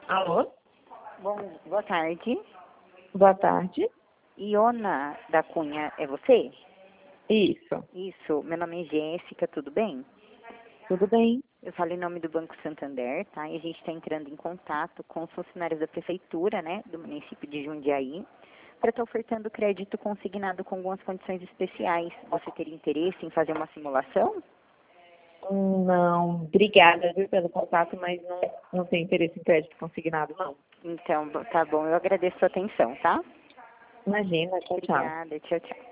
Alô? Bom, boa tarde. Boa tarde. Iona da Cunha, é você? Isso. Isso, meu nome é Jéssica, tudo bem? Tudo bem? Eu falo em nome do Banco Santander, tá? E a gente está entrando em contato com os funcionários da prefeitura, né, do município de Jundiaí, para estar ofertando crédito consignado com algumas condições especiais. Você teria interesse em fazer uma simulação? Não, obrigada, viu, pelo contato, mas não tenho interesse em crédito consignado, não. Então, tá bom, eu agradeço a sua atenção, tá? Imagina, tchau, tchau. Obrigada, tchau, tchau.